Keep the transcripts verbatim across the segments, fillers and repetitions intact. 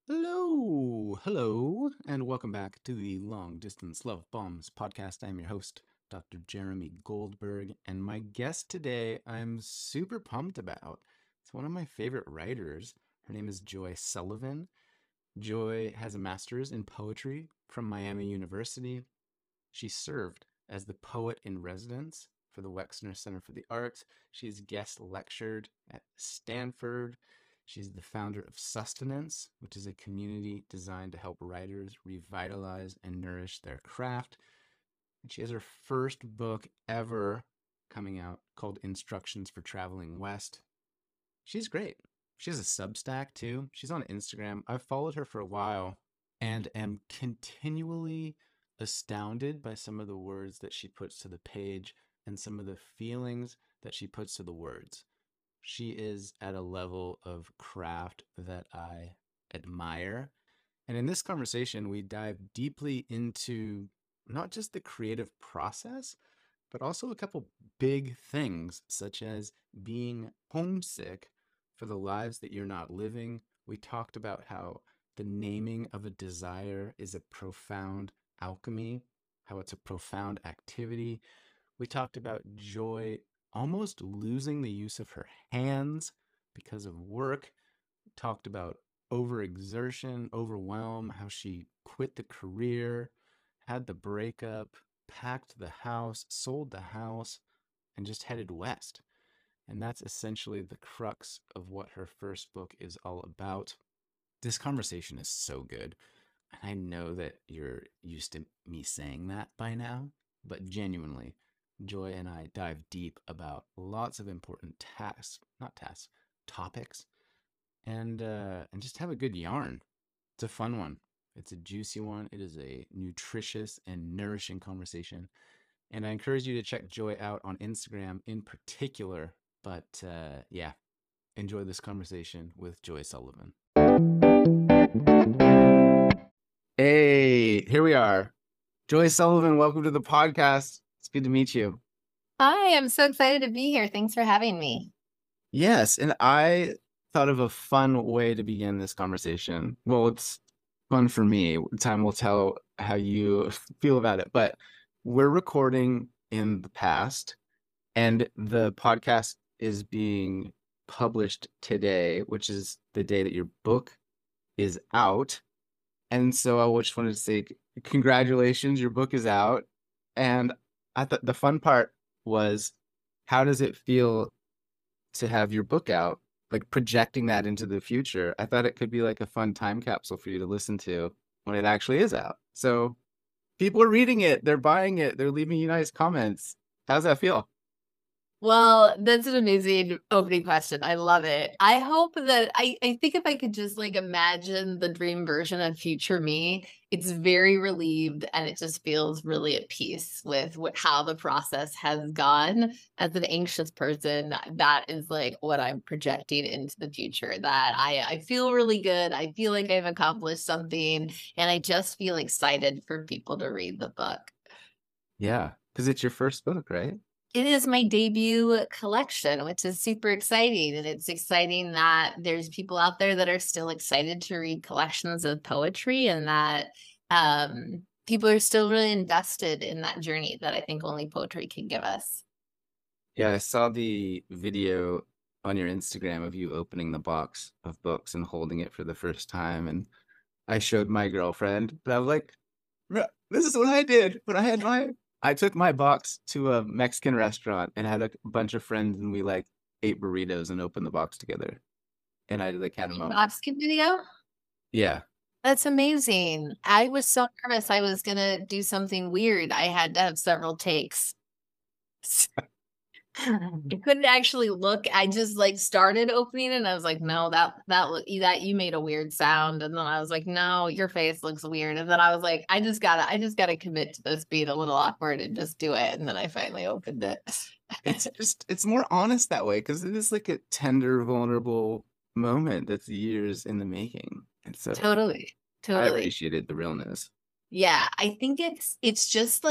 Hello, hello, and welcome back to the Long Distance Love Bombs podcast. I'm your host, Doctor Jeremy Goldberg, and my guest today I'm super pumped about. It's one of my favorite writers. Her name is Joy Sullivan. Joy has a master's in poetry from Miami University. She served as the poet in residence for the Wexner Center for the Arts. She's guest lectured at Stanford. She's the founder of Sustenance, which is a community designed to help writers revitalize and nourish their craft. And she has her first book ever coming out called Instructions for Traveling West. She's great. She has a Substack too. She's on Instagram. I've followed her for a while and am continually astounded by some of the words that she puts to the page and some of the feelings that she puts to the words. She is at a level of craft that I admire. And in this conversation, we dive deeply into not just the creative process, but also a couple big things, such as being homesick for the lives that you're not living. We talked about how the naming of a desire is a profound alchemy, how it's a profound activity. We talked about Joy almost losing the use of her hands because of work. We talked about overexertion, overwhelm, how she quit the career, had the breakup, packed the house, sold the house, and just headed west. And that's essentially the crux of what her first book is all about. This conversation is so good. And I know that you're used to me saying that by now, but genuinely, Joy and I dive deep about lots of important tasks, not tasks, topics, and uh, and just have a good yarn. It's a fun one. It's a juicy one. It is a nutritious and nourishing conversation. And I encourage you to check Joy out on Instagram in particular. But uh, yeah, enjoy this conversation with Joy Sullivan. Hey, here we are. Joy Sullivan, welcome to the podcast. It's good to meet you. Hi, I'm so excited to be here. Thanks for having me. Yes, and I thought of a fun way to begin this conversation. Well, it's fun for me. Time will tell how you feel about it. But we're recording in the past, and the podcast is being published today, which is the day that your book is out. And so I just wanted to say congratulations, your book is out. And I thought the fun part was, how does it feel to have your book out, like projecting that into the future? I thought it could be like a fun time capsule for you to listen to when it actually is out. So people are reading it, they're buying it, they're leaving you nice comments. How's that feel? Well, that's an amazing opening question. I love it. I hope that I, I think if I could just like imagine the dream version of future me, it's very relieved and it just feels really at peace with what, how the process has gone. As an anxious person, that is like what I'm projecting into the future. That I, I feel really good. I feel like I've accomplished something, and I just feel excited for people to read the book. Yeah, because it's your first book, right? It is my debut collection, which is super exciting. And it's exciting that there's people out there that are still excited to read collections of poetry, and that um, people are still really invested in that journey that I think only poetry can give us. Yeah, I saw the video on your Instagram of you opening the box of books and holding it for the first time. And I showed my girlfriend, but I was like, "Bruh, this is what I did when I had my, I took my box to a Mexican restaurant and had a bunch of friends, and we like ate burritos and opened the box together. And I like had a moment. Mexican video? Yeah. That's amazing. I was so nervous I was gonna do something weird. I had to have several takes. I couldn't actually look. I just like started opening it and I was like, no, that that look that you made a weird sound. And then I was like, no, your face looks weird. And then I was like, I just gotta, I just gotta commit to this being a little awkward and just do it. And then I finally opened it. It's just, it's more honest that way because it is like a tender, vulnerable moment that's years in the making. And so Totally. I Totally. appreciated the realness. Yeah, I think it's it's just like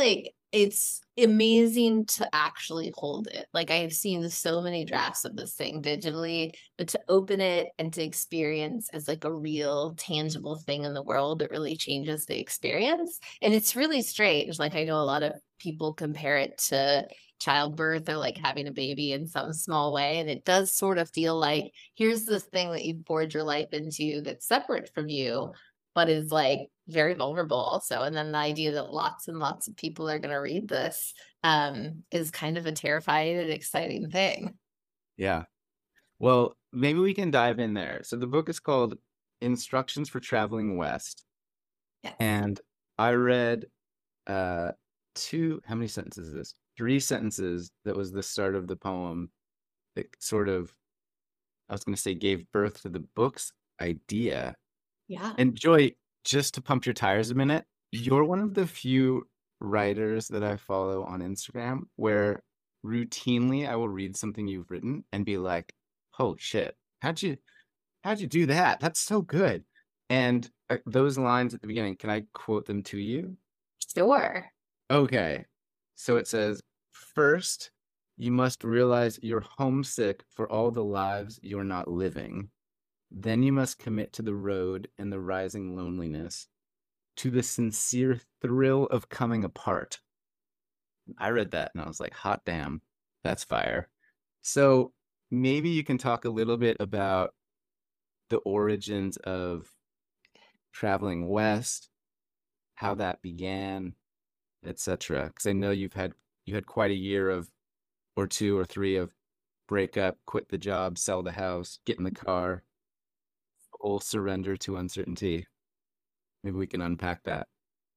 it's amazing to actually hold it. Like, I have seen so many drafts of this thing digitally, but to open it and to experience as like a real tangible thing in the world, it really changes the experience. And it's really strange. Like, I know a lot of people compare it to childbirth or like having a baby in some small way. And it does sort of feel like here's this thing that you've poured your life into that's separate from you, but is like very vulnerable also. And then the idea that lots and lots of people are going to read this um, is kind of a terrifying and exciting thing. Yeah. Well, maybe we can dive in there. So the book is called Instructions for Traveling West. Yes. And I read uh two, how many sentences is this? Three sentences that was the start of the poem that sort of, I was going to say, gave birth to the book's idea. Yeah. And Joy, just to pump your tires a minute, you're one of the few writers that I follow on Instagram where routinely I will read something you've written and be like, "Oh shit, how'd you how'd you do that? That's so good." And uh, those lines at the beginning, can I quote them to you? Sure. Okay. So it says, "First, you must realize you're homesick for all the lives you're not living. Then you must commit to the road and the rising loneliness, to the sincere thrill of coming apart." I read that and I was like, hot damn, that's fire. So maybe you can talk a little bit about the origins of traveling west, how that began, et cetera. Because I know you've had you had quite a year of or two or three of break up, quit the job, sell the house, get in the car, full surrender to uncertainty. Maybe we can unpack that.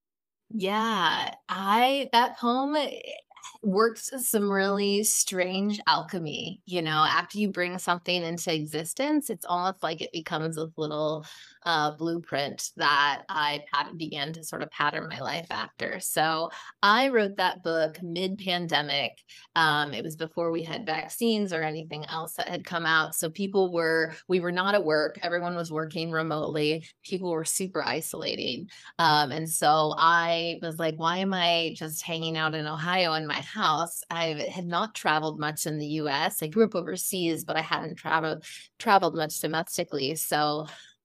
Yeah, I that poem eh, works as some really strange alchemy. You know, after you bring something into existence, it's almost like it becomes a little uh, blueprint that I pat- began to sort of pattern my life after. So I wrote that book mid-pandemic. Um, it was before we had vaccines or anything else that had come out. So people were, we were not at work. Everyone was working remotely. People were super isolating. Um, and so I was like, why am I just hanging out in Ohio in my house? I had not traveled much in the U S. I grew up overseas, but I hadn't traveled traveled much domestically. So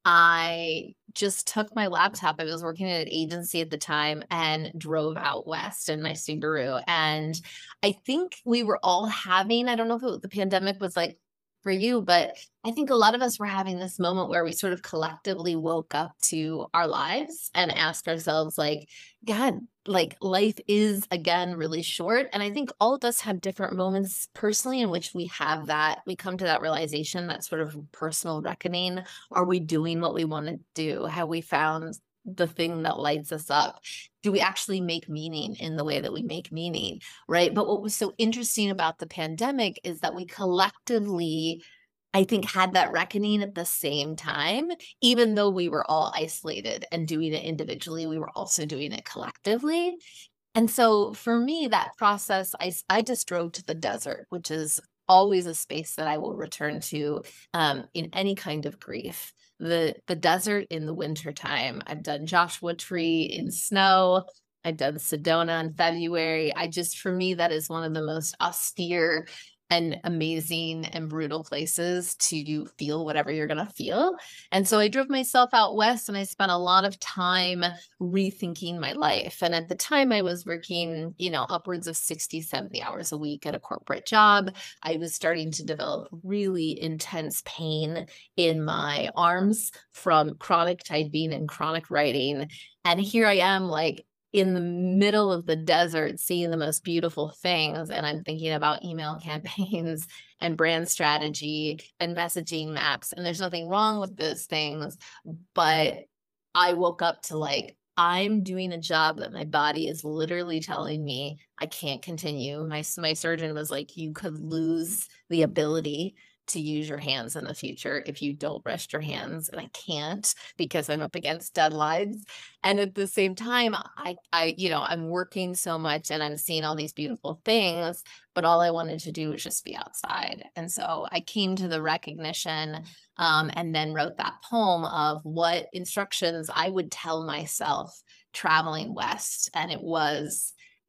I just took my laptop. I was working at an agency at the time and drove out west in my Subaru. And I think we were all having, I don't know if it, the pandemic was like for you, but I think a lot of us were having this moment where we sort of collectively woke up to our lives and asked ourselves, like, God, like life is again really short. And I think all of us have different moments personally in which we have that, we come to that realization, that sort of personal reckoning. Are we doing what we want to do? Have we found the thing that lights us up? Do we actually make meaning in the way that we make meaning? Right. But what was so interesting about the pandemic is that we collectively, I think, had that reckoning at the same time, even though we were all isolated and doing it individually, we were also doing it collectively. And so for me, that process, I, s- I just drove to the desert, which is always a space that I will return to um, in any kind of grief. The the desert in the wintertime. I've done Joshua Tree in snow. I've done Sedona in February. I just, for me, that is one of the most austere and amazing and brutal places to feel whatever you're going to feel. And so I drove myself out west and I spent a lot of time rethinking my life. And at the time, I was working, you know, upwards of sixty, seventy hours a week at a corporate job. I was starting to develop really intense pain in my arms from chronic typing and chronic writing. And here I am, like, in the middle of the desert seeing the most beautiful things, and I'm thinking about email campaigns and brand strategy and messaging maps, and there's nothing wrong with those things, but I woke up to, like, I'm doing a job that my body is literally telling me I can't continue. My my surgeon was like, "You could lose the ability to use your hands in the future if you don't rest your hands," and I can't because I'm up against deadlines. And at the same time, I I you know, I'm working so much and I'm seeing all these beautiful things, but all I wanted to do was just be outside. And so I came to the recognition, um, and then wrote that poem of what instructions I would tell myself traveling west. And it was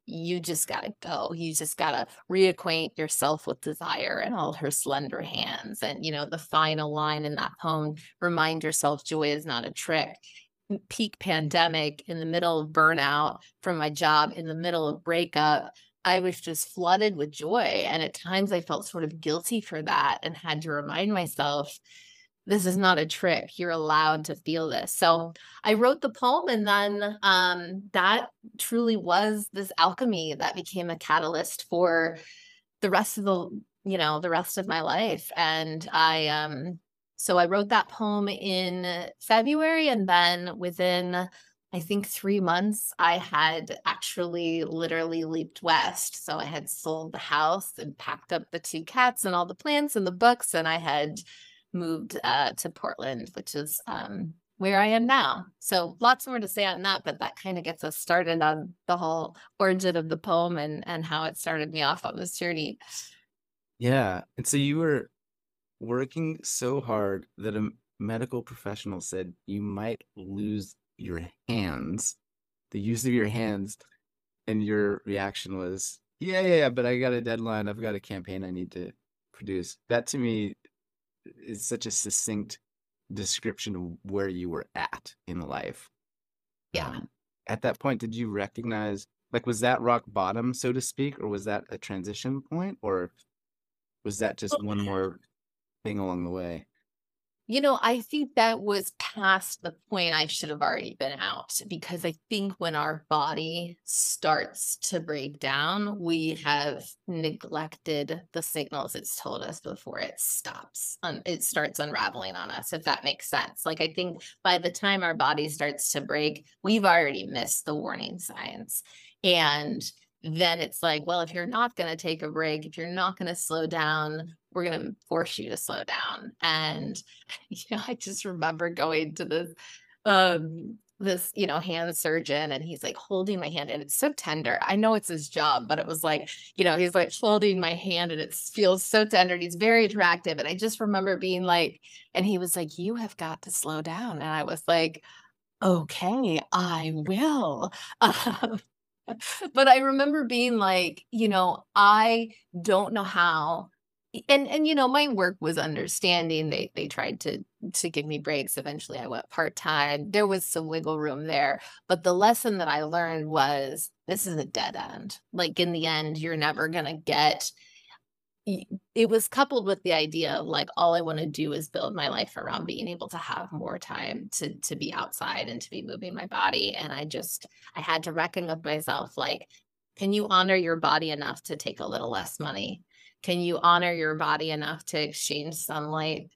you just gotta go. You just gotta reacquaint yourself with desire and all her slender hands. And, you know, the final line in that poem, remind yourself joy is not a trick. Peak pandemic, in the middle of burnout from my job, in the middle of breakup, I was just flooded with joy. And at times I felt sort of guilty for that and had to remind myself, this is not a trick. You're allowed to feel this. So I wrote the poem, and then um, that truly was this alchemy that became a catalyst for the rest of the, you know, the rest of my life. And I, um, so I wrote that poem in February, and then within, I think, three months, I had actually literally leaped west. So I had sold the house and packed up the two cats and all the plants and the books, and I had moved uh, to Portland, which is um, where I am now. So lots more to say on that, but that kind of gets us started on the whole origin of the poem and and how it started me off on this journey. Yeah. And so you were working so hard that a m- medical professional said you might lose your hands, the use of your hands, and your reaction was, yeah, yeah, yeah, but I got a deadline. I've got a campaign I need to produce. That to me is such a succinct description of where you were at in life. Yeah. Um, at that point, did you recognize, like, was that rock bottom, so to speak, or was that a transition point, or was that just one more thing along the way? You know, I think that was past the point I should have already been out, because I think when our body starts to break down, we have neglected the signals it's told us before it stops. Um, it starts unraveling on us, if that makes sense. Like, I think by the time our body starts to break, we've already missed the warning signs. And then it's like, well, if you're not going to take a break, if you're not going to slow down, we're going to force you to slow down. And you know, I just remember going to this um this, you know, hand surgeon, and he's like holding my hand, and it's so tender. I know it's his job, but it was like, you know, he's like holding my hand, and it feels so tender, and he's very attractive. And I just remember being like, and he was like, you have got to slow down. And I was like, okay, I will. Um, but I remember being like, you know, I don't know how. And and you know, my work was understanding. They they tried to to give me breaks. Eventually I went part-time. There was some wiggle room there. But the lesson that I learned was, this is a dead end. Like, in the end, you're never gonna get y- it was coupled with the idea of like, all I want to do is build my life around being able to have more time to to be outside and to be moving my body. And I just I had to reckon with myself, like, can you honor your body enough to take a little less money? Can you honor your body enough to exchange sunlight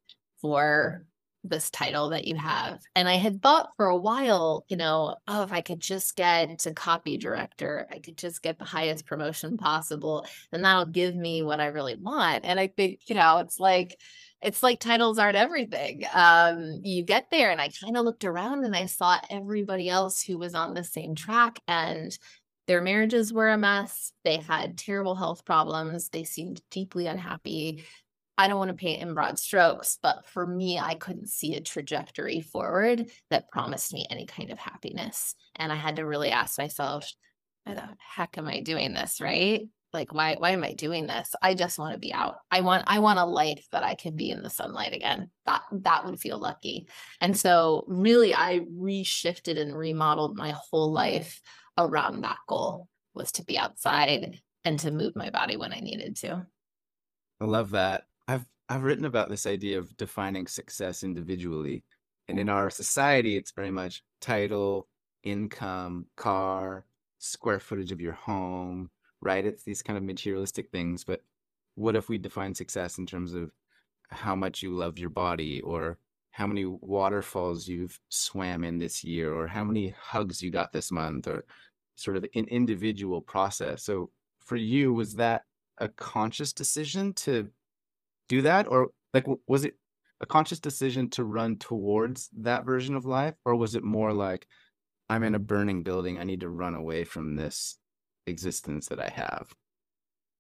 for this title that you have? And I had thought for a while, you know, oh, if I could just get to copy director, I could just get the highest promotion possible, then that'll give me what I really want. And I think, you know, it's like it's like titles aren't everything. Um, you get there, and I kind of looked around and I saw everybody else who was on the same track, and their marriages were a mess. They had terrible health problems. They seemed deeply unhappy. I don't want to paint in broad strokes, but for me, I couldn't see a trajectory forward that promised me any kind of happiness. And I had to really ask myself, why the heck am I doing this, right? Like, why why am I doing this? I just want to be out. I want I want a life that I can be in the sunlight again. That that would feel lucky. And so really I reshifted and remodeled my whole life around that goal, was to be outside and to move my body when I needed to. I love that. I've I've written about this idea of defining success individually. And in our society, it's very much title, income, car, square footage of your home, right? It's these kind of materialistic things. But what if we define success in terms of how much you love your body, or how many waterfalls you've swam in this year, or how many hugs you got this month, or sort of an individual process. So for you, was that a conscious decision to do that, or like w- was it a conscious decision to run towards that version of life, or was it more like, I'm in a burning building, I need to run away from this existence that I have?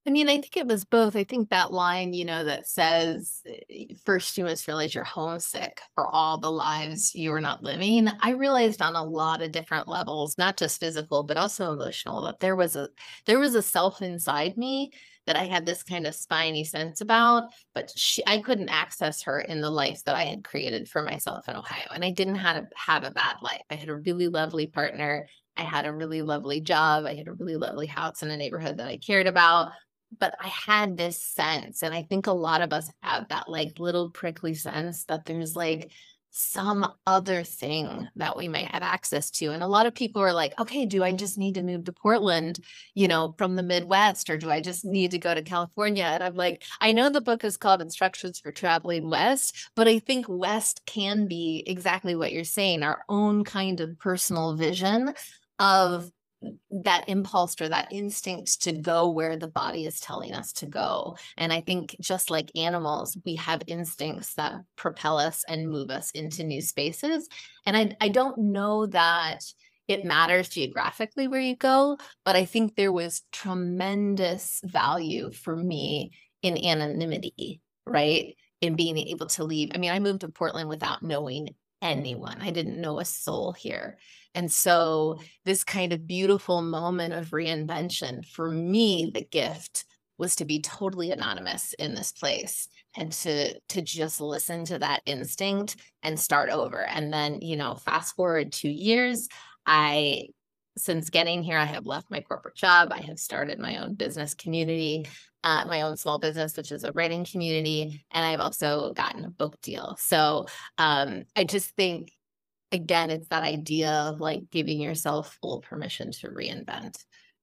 I mean, I think it was both. I think that line, you know, that says, eh, first you must realize you're homesick for all the lives you are not living. I realized on a lot of different levels, not just physical, but also emotional, that there was a there was a self inside me that I had this kind of spiny sense about, but she, I couldn't access her in the life that I had created for myself in Ohio. And I didn't have have a bad life. I had a really lovely partner. I had a really lovely job. I had a really lovely house in a neighborhood that I cared about, but I had this sense, and I think a lot of us have that, like, little prickly sense that there's, like, some other thing that we may have access to, and a lot of people are like, "Okay, do I just need to move to Portland, you know, from the Midwest, or do I just need to go to California?" And I'm like, I know the book is called Instructions for Traveling West, but I think West can be exactly what you're saying, our own kind of personal vision of that impulse or that instinct to go where the body is telling us to go. And I think just like animals, we have instincts that propel us and move us into new spaces. And I, I don't know that it matters geographically where you go, but I think there was tremendous value for me in anonymity, right? In being able to leave. I mean, I moved to Portland without knowing anyone. I didn't know a soul here. And so this kind of beautiful moment of reinvention, for me, the gift was to be totally anonymous in this place and to to just listen to that instinct and start over. And then, you know, fast forward two years, I since getting here, I have left my corporate job. I have started my own business community, uh, my own small business, which is a writing community, and I've also gotten a book deal. So um, I just think, again, it's that idea of like giving yourself full permission to reinvent.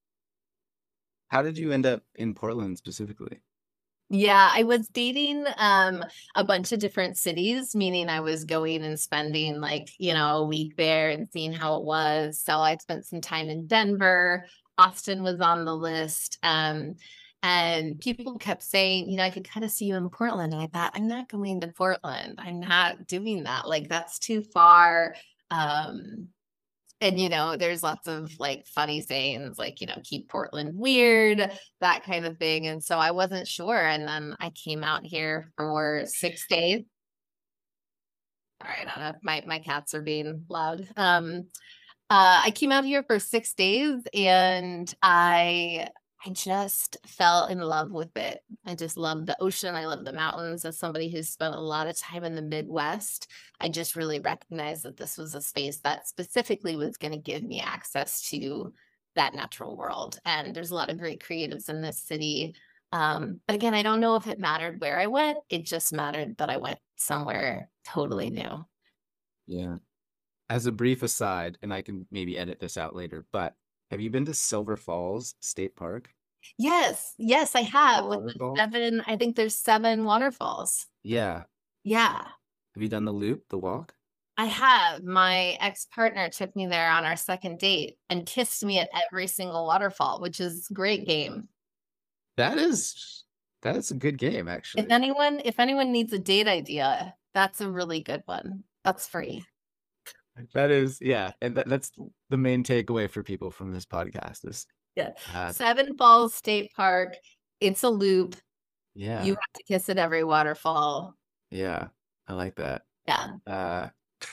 How did you end up in Portland specifically? Yeah, I was dating um a bunch of different cities, meaning I was going and spending like, you know, a week there and seeing how it was. So I spent some time in Denver. Austin was on the list. Um, and people kept saying, you know, I could kind of see you in Portland. And I thought, I'm not going to Portland. I'm not doing that. Like that's too far. Um, and, you know, there's lots of like funny sayings like, you know, keep Portland weird, that kind of thing. And so I wasn't sure. And then I came out here for six days. All right, I don't know if my, my cats are being loud. Um, uh, I came out here for six days and I I just fell in love with it. I just love the ocean. I love the mountains. As somebody who's spent a lot of time in the Midwest, I just really recognized that this was a space that specifically was going to give me access to that natural world. And there's a lot of great creatives in this city. Um, but again, I don't know if it mattered where I went. It just mattered that I went somewhere totally new. Yeah. As a brief aside, and I can maybe edit this out later, but have you been to Silver Falls State Park? Yes, yes, I have with the Waterfall? seven, I think there's seven waterfalls. Yeah. Yeah, Have you done the loop, the walk? I have. My ex-partner took me there on our second date and kissed me at every single waterfall, which is great game. That is that is a good game, If actually. anyone if anyone needs a date idea, that's a really good one. That's free. That is, yeah, and that, that's the main takeaway for people from this podcast is, Yeah. uh, Seven Falls State Park. It's a loop. You yeah, have to kiss at every waterfall. yeah, I like that. Yeah. Uh,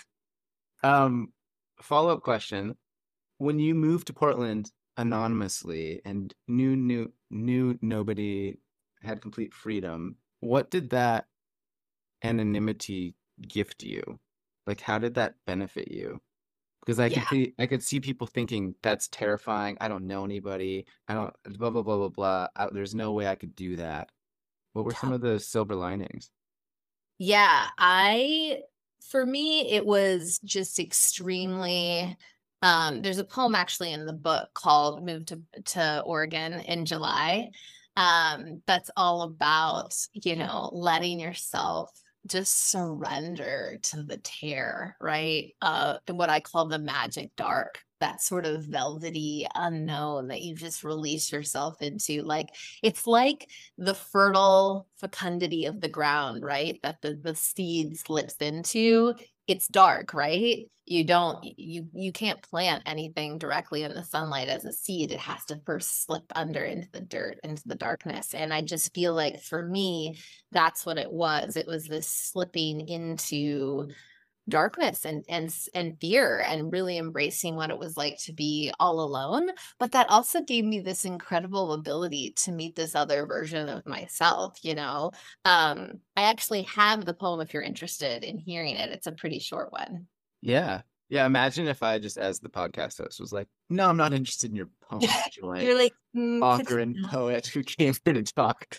um, follow-up question: when you moved to Portland anonymously and knew knew knew nobody, had complete freedom, what did that anonymity gift you? Like, how did that benefit you? Because I Yeah. could see I could see people thinking that's terrifying. I don't know anybody. I don't blah blah blah blah blah. I, there's no way I could do that. What were some of the silver linings? Yeah, I for me, it was just extremely um, there's a poem actually in the book called Move to to Oregon in July. Um, that's all about, you know, letting yourself just surrender to the tear, right? Uh, and what I call the magic dark, that sort of velvety unknown that you just release yourself into. Like it's like the fertile fecundity of the ground, right? That the, the seed slips into. it's dark, right? You don't you you can't plant anything directly in the sunlight as a seed. It has to first slip under into the dirt, into the darkness. And I just feel like for me, that's what it was. It was this slipping into darkness and and s- and fear and really embracing what it was like to be all alone, but that also gave me this incredible ability to meet this other version of myself, you know. um I actually have the poem if you're interested in hearing it. It's a pretty short one. Yeah. Yeah, imagine if I just, as the podcast host, was like, "No, I'm not interested in your poem, Joy, You're like, "Mm, author and Katrina." poet who came here to talk."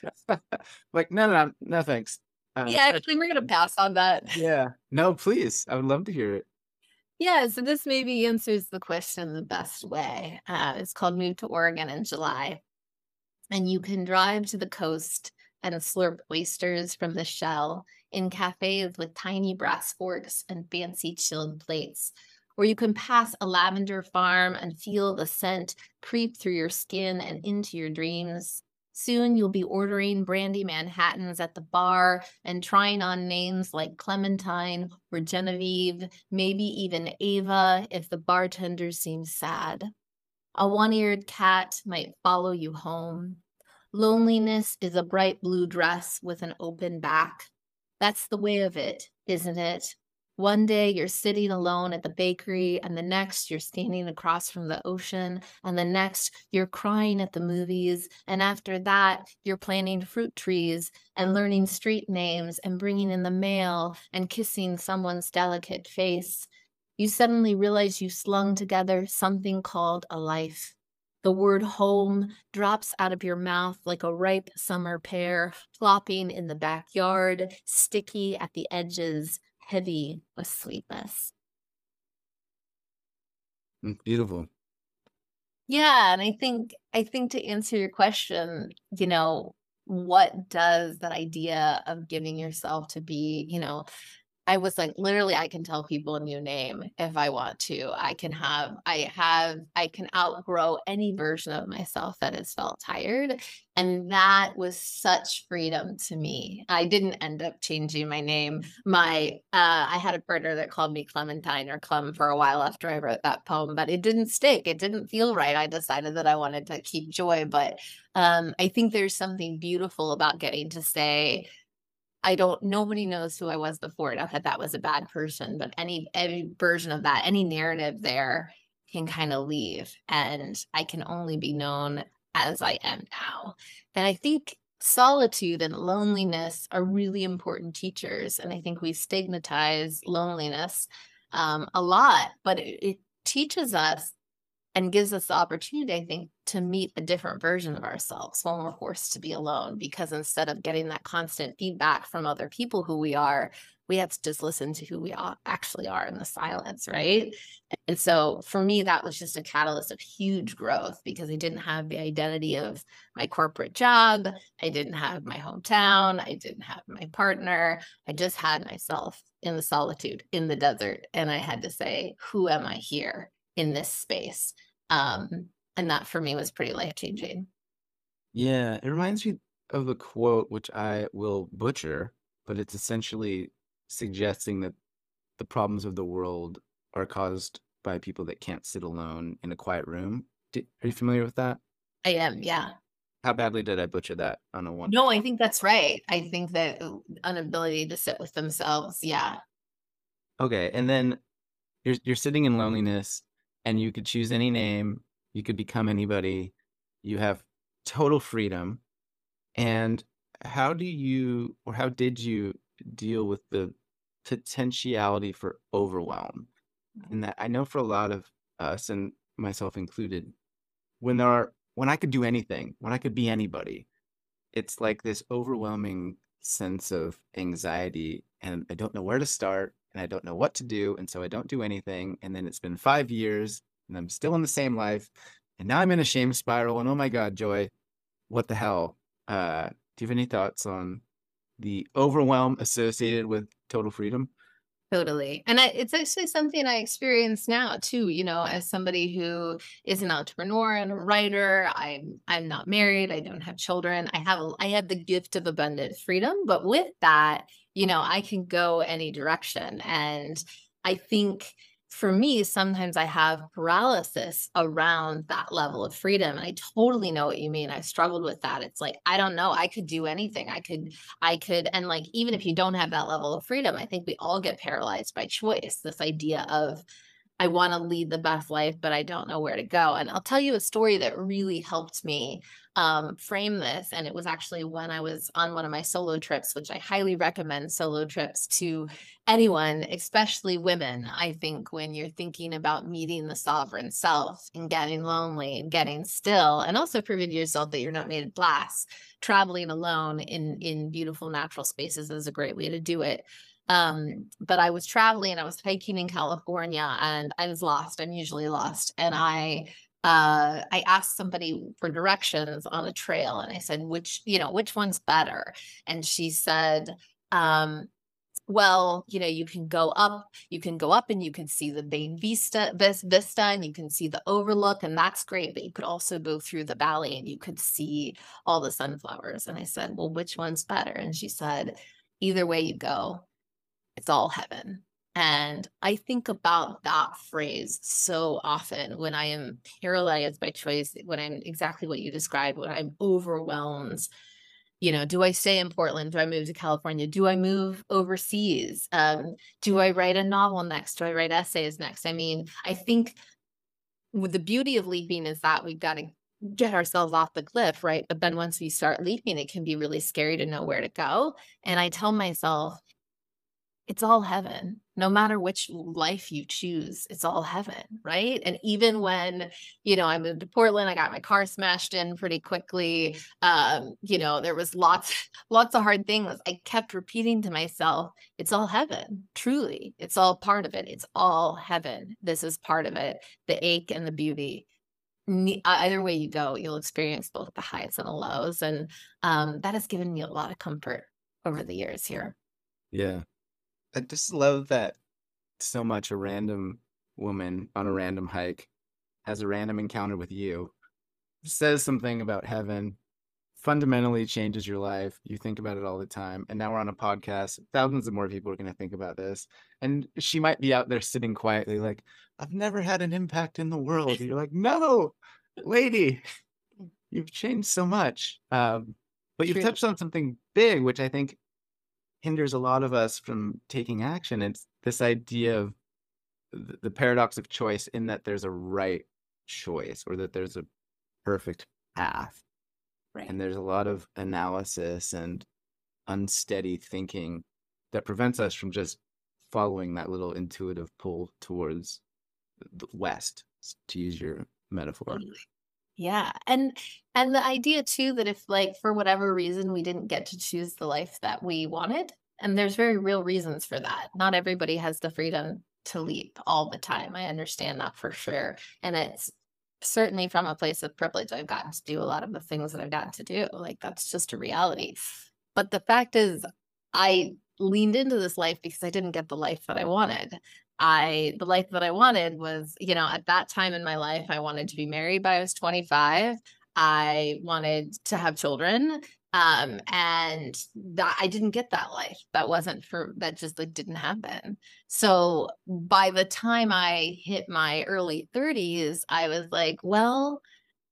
Like, "No, no, no, no, thanks." Uh, Yeah, actually we're gonna pass on that. yeah. No, please. I would love to hear it. Yeah, so this maybe answers the question the best way. Uh, it's called Move to Oregon in July. And you can drive to the coast and slurp oysters from the shell in cafes with tiny brass forks and fancy chilled plates. Or you can pass a lavender farm and feel the scent creep through your skin and into your dreams. Soon you'll be ordering brandy Manhattans at the bar and trying on names like Clementine or Genevieve, maybe even Ava if the bartender seems sad. A one eared cat might follow you home. Loneliness is a bright blue dress with an open back. That's the way of it, isn't it? One day you're sitting alone at the bakery, and the next you're standing across from the ocean, and the next you're crying at the movies, and after that you're planting fruit trees and learning street names and bringing in the mail and kissing someone's delicate face. You suddenly realize you slung together something called a life. The word home drops out of your mouth like a ripe summer pear, flopping in the backyard, sticky at the edges, heavy with sweetness. Mm, beautiful. Yeah, and I think I think to answer your question, you know, what does that idea of giving yourself to be, you know, I was like, literally, I can tell people a new name if I want to. I can have, I have, I can outgrow any version of myself that has felt tired. And that was such freedom to me. I didn't end up changing my name. My, uh, I had a partner that called me Clementine or Clem for a while after I wrote that poem, but it didn't stick. It didn't feel right. I decided that I wanted to keep Joy. But um, I think there's something beautiful about getting to say, I don't nobody knows who I was before. Not that that was a bad person, but any any version of that, any narrative there can kind of leave, and I can only be known as I am now. And I think solitude and loneliness are really important teachers, and I think we stigmatize loneliness um, a lot, but it, it teaches us and gives us the opportunity, I think, to meet a different version of ourselves when we're forced to be alone. Because instead of getting that constant feedback from other people who we are, we have to just listen to who we a- actually are in the silence, right? And so for me, that was just a catalyst of huge growth because I didn't have the identity of my corporate job. I didn't have my hometown. I didn't have my partner. I just had myself in the solitude, in the desert. And I had to say, who am I here in this space? Um, and that for me was pretty life changing. Yeah, it reminds me of a quote which I will butcher, but it's essentially suggesting that the problems of the world are caused by people that can't sit alone in a quiet room. D Are you familiar with that? I am, yeah. How badly did I butcher that on a one? No, I think that's right. I think that uh, an ability to sit with themselves. Yeah. Okay, and then you're you're sitting in loneliness, and you could choose any name, you could become anybody, you have total freedom. And how do you, or how did you deal with the potentiality for overwhelm? And that I know for a lot of us, and myself included, when there are, when I could do anything, when I could be anybody, it's like this overwhelming sense of anxiety, and I don't know where to start, and I don't know what to do, and so I don't do anything. And then it's been five years, and I'm still in the same life, and now I'm in a shame spiral. And oh my God, Joy, what the hell? Uh, do you have any thoughts on the overwhelm associated with total freedom? Totally. And I, it's actually something I experience now too, you know, as somebody who is an entrepreneur and a writer. I'm I'm not married, I don't have children. I have a, I have the gift of abundant freedom, but with that, you know, I can go any direction. And I think for me, sometimes I have paralysis around that level of freedom. And I totally know what you mean. I struggled with that. It's like, I don't know. I could do anything. I could, I could, and like, even if you don't have that level of freedom, I think we all get paralyzed by choice. This idea of, I want to lead the best life, but I don't know where to go. And I'll tell you a story that really helped me um, frame this. And it was actually when I was on one of my solo trips, which I highly recommend solo trips to anyone, especially women. I think when you're thinking about meeting the sovereign self and getting lonely and getting still, and also proving to yourself that you're not made of glass, traveling alone in in beautiful natural spaces is a great way to do it. Um, but I was traveling, I was hiking in California and I was lost. I'm usually lost. And I uh I asked somebody for directions on a trail and I said, which, you know, which one's better? And she said, um, well, you know, you can go up, you can go up and you can see the main vista, vis- vista, and you can see the overlook, and that's great. But you could also go through the valley and you could see all the sunflowers. And I said, well, which one's better? And she said, either way you go, it's all heaven. And I think about that phrase so often when I am paralyzed by choice, when I'm exactly what you described, when I'm overwhelmed. You know, do I stay in Portland? Do I move to California? Do I move overseas? Um, do I write a novel next? Do I write essays next? I mean, I think with the beauty of leaping is that we've got to get ourselves off the cliff, right? But then once we start leaping, it can be really scary to know where to go. And I tell myself, it's all heaven. No matter which life you choose, it's all heaven, right? And even when, you know, I moved to Portland, I got my car smashed in pretty quickly. Um, you know, there was lots, lots of hard things. I kept repeating to myself, it's all heaven. Truly, it's all part of it. It's all heaven. This is part of it. The ache and the beauty. Ne- Either way you go, you'll experience both the highs and the lows. And um, that has given me a lot of comfort over the years here. Yeah. I just love that so much a random woman on a random hike has a random encounter with you, says something about heaven, fundamentally changes your life. You think about it all the time. And now we're on a podcast. Thousands of more people are going to think about this. And she might be out there sitting quietly, like, I've never had an impact in the world. And you're like, no, lady, you've changed so much. Um, but you've True. touched on something big, which I think hinders a lot of us from taking action. It's this idea of th- the paradox of choice, in that there's a right choice or that there's a perfect path. Right. And there's a lot of analysis and unsteady thinking that prevents us from just following that little intuitive pull towards the west, to use your metaphor. Totally. Yeah. And and the idea too that if like for whatever reason we didn't get to choose the life that we wanted, and there's very real reasons for that. Not everybody has the freedom to leap all the time. I understand that for sure. And it's certainly from a place of privilege. I've gotten to do a lot of the things that I've gotten to do. Like that's just a reality. But the fact is, I leaned into this life because I didn't get the life that I wanted. I the life that I wanted was, you know, at that time in my life, I wanted to be married by I was twenty-five. I wanted to have children. Um, and that I didn't get that life. That wasn't for that just like didn't happen. So by the time I hit my early thirties, I was like, well,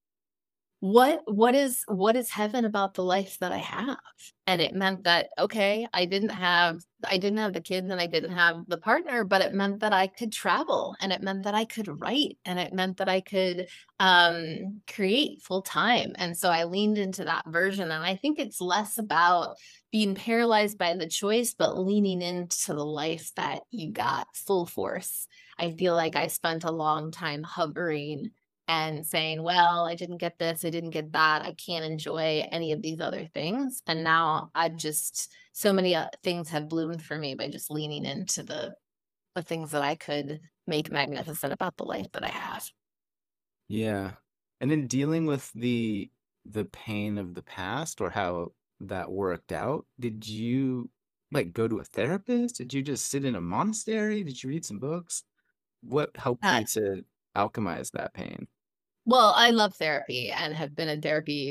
what what is what is heaven about the life that I have? And it meant that, okay, I didn't have I didn't have the kids and I didn't have the partner, but it meant that I could travel and it meant that I could write and it meant that I could um create full time. And so I leaned into that version. And I think it's less about being paralyzed by the choice, but leaning into the life that you got full force. I feel like I spent a long time hovering and saying, well, I didn't get this, I didn't get that, I can't enjoy any of these other things. And now I just, so many uh, things have bloomed for me by just leaning into the, the things that I could make magnificent about the life that I have. Yeah. And in dealing with the the pain of the past or how that worked out, did you like go to a therapist? Did you just sit in a monastery? Did you read some books? What helped Uh, you to alchemize that pain? well, I love therapy and have been in therapy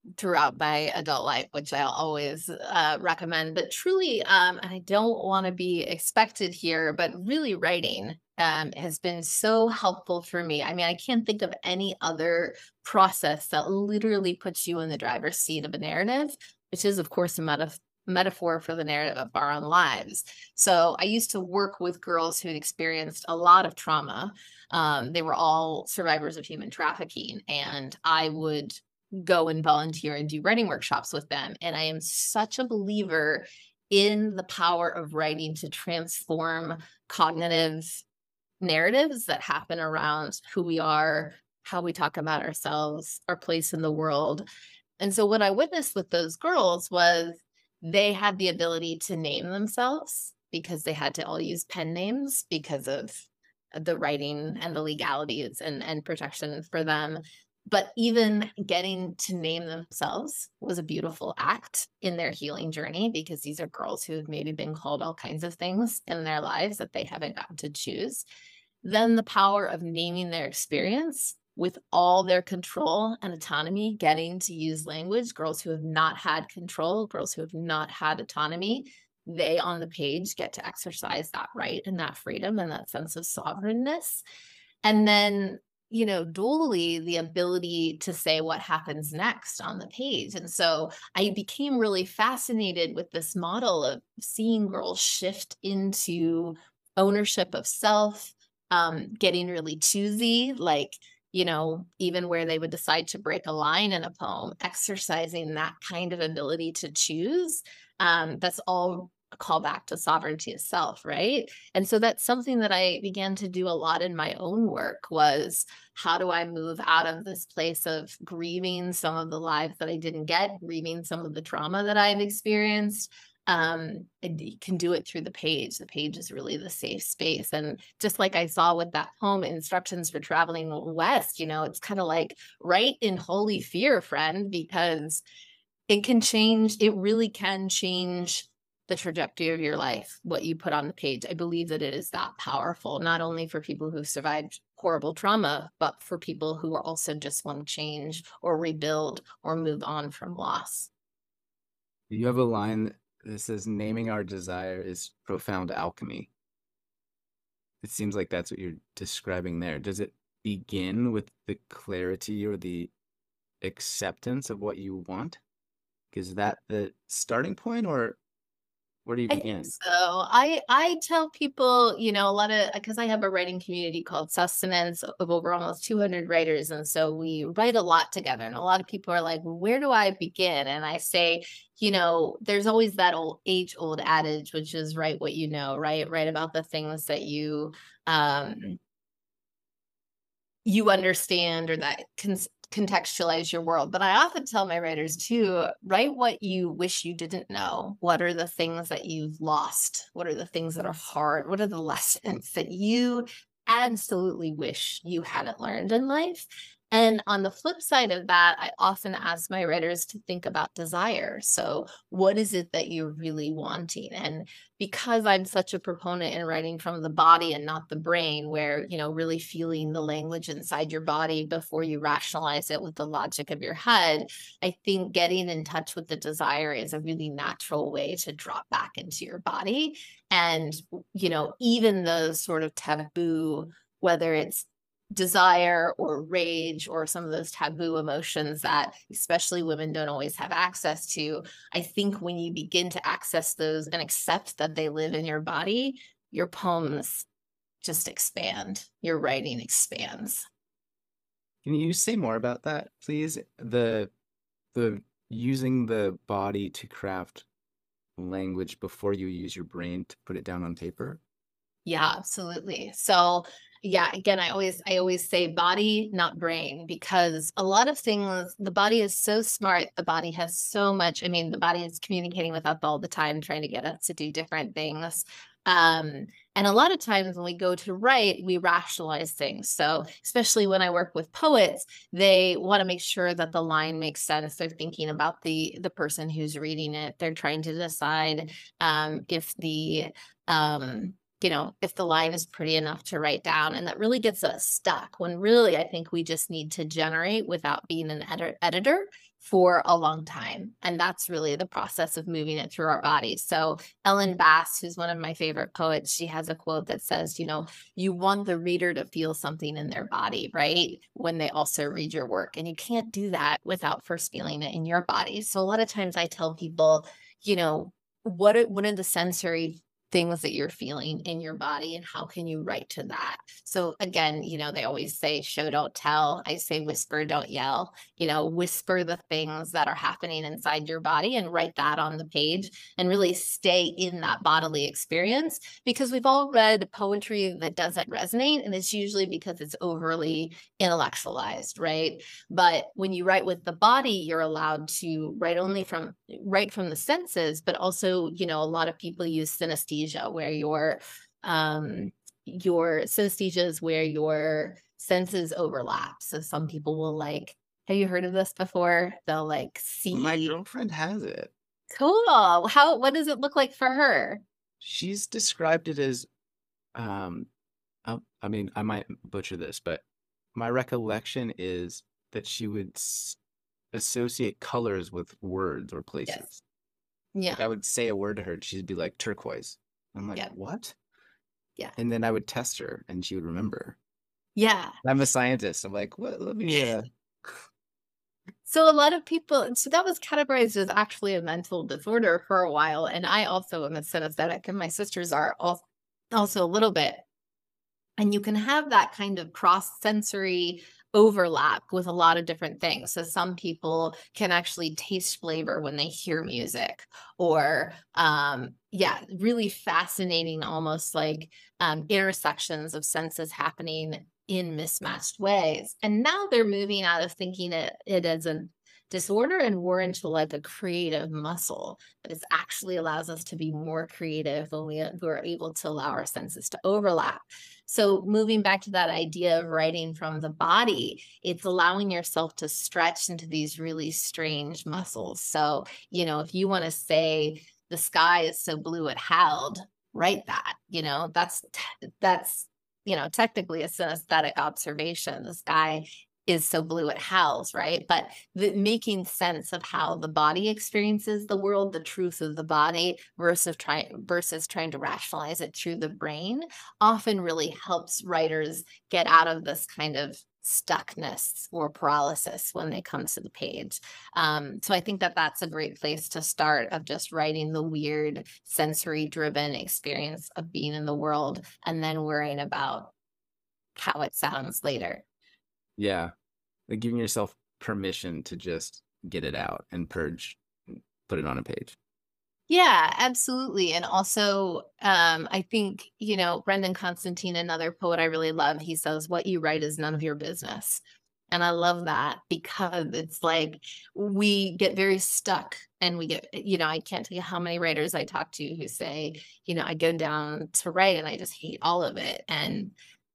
throughout my adult life, which I'll always uh, recommend. But truly, um, and I don't want to be expected here, but really writing um, has been so helpful for me. I mean, I can't think of any other process that literally puts you in the driver's seat of a narrative, which is, of course, a metaf- metaphor for the narrative of our own lives. So I used to work with girls who had experienced a lot of trauma. Um, they were all survivors of human trafficking, and I would go and volunteer and do writing workshops with them. And I am such a believer in the power of writing to transform cognitive narratives that happen around who we are, how we talk about ourselves, our place in the world. And so what I witnessed with those girls was they had the ability to name themselves because they had to all use pen names because of the writing and the legalities and, and protection for them. But even getting to name themselves was a beautiful act in their healing journey because these are girls who have maybe been called all kinds of things in their lives that they haven't gotten to choose. Then the power of naming their experience with all their control and autonomy, getting to use language, girls who have not had control, girls who have not had autonomy, they on the page get to exercise that right and that freedom and that sense of sovereignness. And then, you know, dually, the ability to say what happens next on the page. And so I became really fascinated with this model of seeing girls shift into ownership of self, um, getting really choosy, like, you know, even where they would decide to break a line in a poem, exercising that kind of ability to choose. Um, that's all a callback to sovereignty of self, right? And so that's something that I began to do a lot in my own work was how do I move out of this place of grieving some of the lives that I didn't get, grieving some of the trauma that I've experienced. Um, and you can do it through the page. The page is really the safe space. And just like I saw with that poem, Instructions for Traveling West, you know, it's kind of like write in holy fear, friend, because it can change, it really can change the trajectory of your life, what you put on the page. I believe that it is that powerful, not only for people who've survived horrible trauma, but for people who are also just want to change or rebuild or move on from loss. You have a line that says, naming our desire is profound alchemy. It seems like that's what you're describing there. Does it begin with the clarity or the acceptance of what you want? Is that the starting point, or where do you I think begin? so. I I tell people, you know, a lot of because I have a writing community called Sustenance of over almost two hundred writers, and so we write a lot together. And a lot of people are like, well, "Where do I begin?" And I say, you know, there's always that old age old adage, which is write what you know, right? Write about the things that you um you understand or that can contextualize your world. But I often tell my writers too, write what you wish you didn't know. What are the things that you've lost? What are the things that are hard? What are the lessons that you absolutely wish you hadn't learned in life? And on the flip side of that, I often ask my writers to think about desire. So, what is it that you're really wanting? And because I'm such a proponent in writing from the body and not the brain, where, you know, really feeling the language inside your body before you rationalize it with the logic of your head, I think getting in touch with the desire is a really natural way to drop back into your body. And, you know, even those sort of taboo, whether it's desire or rage or some of those taboo emotions that especially women don't always have access to, I think when you begin to access those and accept that they live in your body, your poems just expand, your writing expands. Can you say more about that, please? The the using the body to craft language before you use your brain to put it down on paper. Yeah, absolutely. So, yeah, again, I always I always say body, not brain, because a lot of things, the body is so smart. The body has so much. I mean, the body is communicating with us all the time, trying to get us to do different things. Um, and a lot of times when we go to write, we rationalize things. So, especially when I work with poets, they want to make sure that the line makes sense. They're thinking about the the person who's reading it. They're trying to decide um, if the um you know, if the line is pretty enough to write down. And that really gets us stuck when really I think we just need to generate without being an edi- editor for a long time. And that's really the process of moving it through our bodies. So Ellen Bass, who's one of my favorite poets, she has a quote that says, you know, you want the reader to feel something in their body, right? When they also read your work. And you can't do that without first feeling it in your body. So a lot of times I tell people, you know, what are, what are the sensory things that you're feeling in your body and how can you write to that? So again, you know, they always say show, don't tell. I say whisper, don't yell. You know, whisper the things that are happening inside your body and write that on the page and really stay in that bodily experience, because we've all read poetry that doesn't resonate, and it's usually because it's overly intellectualized, right? But when you write with the body, you're allowed to write only from write from the senses, but also, you know, a lot of people use synesthesia, where your um your synesthesia is where your senses overlap. So some people will like, have you heard of this before? They'll like My see. girlfriend has it. Cool. How, what does it look like for her? She's described it as, um, uh, I mean, I might butcher this, but my recollection is that she would s- associate colors with words or Yes. places. Yeah. Like I would say a word to her, and she'd be like turquoise. I'm like, Yeah. what? Yeah. And then I would test her, and she would remember. Yeah. I'm a scientist. I'm like, what? Let me. Uh... So a lot of people, so that was categorized as actually a mental disorder for a while. And I also am a synesthetic, and my sisters are al- also a little bit. And you can have that kind of cross sensory overlap with a lot of different things. So some people can actually taste flavor when they hear music, or um, yeah, really fascinating, almost like um, intersections of senses happening in mismatched ways. And now they're moving out of thinking it, it as a disorder and more into like a creative muscle that is actually allows us to be more creative when we we're able to allow our senses to overlap. So moving back to that idea of writing from the body, it's allowing yourself to stretch into these really strange muscles. So, you know, if you want to say the sky is so blue it howled, write that. You know, that's that's you know, technically a synesthetic observation. The sky is so blue it howls, right? But the, making sense of how the body experiences the world, the truth of the body, versus trying versus trying to rationalize it through the brain, often really helps writers get out of this kind of stuckness or paralysis when they come to the page. Um, so I think that that's a great place to start, of just writing the weird sensory driven experience of being in the world and then worrying about how it sounds later. Yeah, like giving yourself permission to just get it out and purge, and put it on a page. Yeah, absolutely. And also, um, I think, you know, Brendan Constantine, another poet I really love, he says, what you write is none of your business. And I love that, because it's like we get very stuck and we get, you know, I can't tell you how many writers I talk to who say, you know, I go down to write and I just hate all of it. And